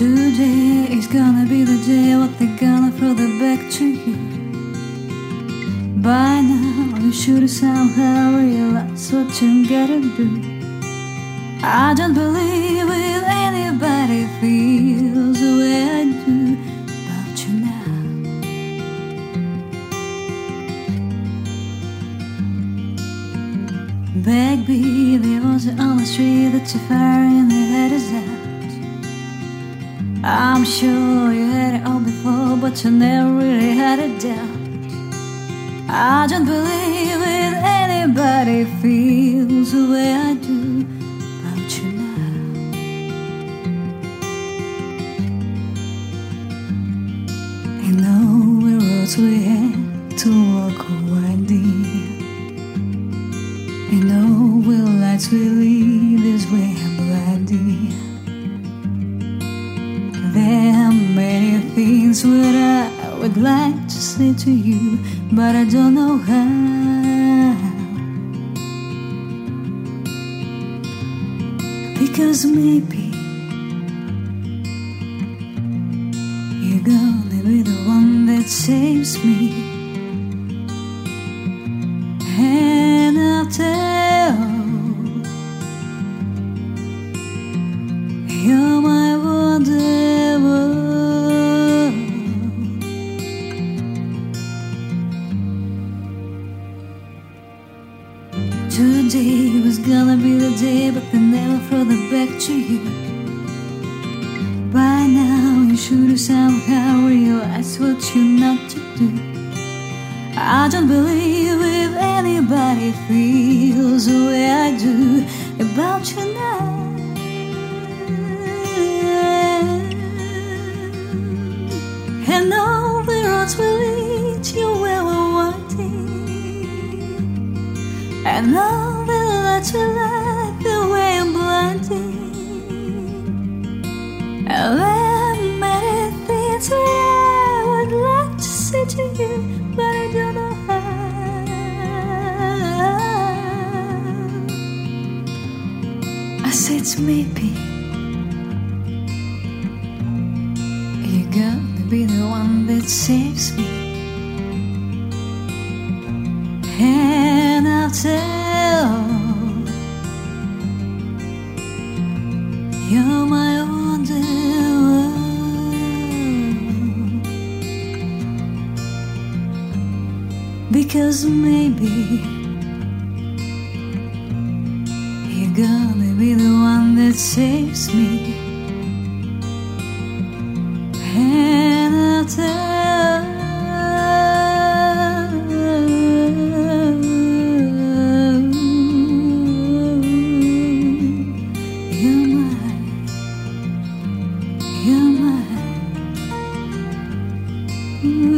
Today is gonna be the day what they're gonna throw the back to you. By now you should somehow realize what you gotta do. I don't believe if anybody feels the way I do about you now. Baby, there was an honesty that you fire in the head is out. I'm sure you had it all before, but you never really had a doubt. I don't believe if anybody feels the way I do about you now. I know we roads we had to walk winding. I know we'll lights we lead this way I'm blinding. There are many things what I would like to say to you, but I don't know how. Because maybe you're gonna be the one that saves me. And I'll tell you're my wonder. Today was gonna be the day, but they never throw the back to you. By now you should have somehow realized what you're not to do. I don't believe if anybody feels the way I do about you now. And all the roads will lead you where we're wanting. And all the lights will light the way I'm blinding. And there are many things that I would like to say to you, but I don't know how. I said maybe you're gonna be the one that saves me. And I'll tell you're my wonder world. Because maybe you're gonna be the one that saves me. And I'll tell you're mine.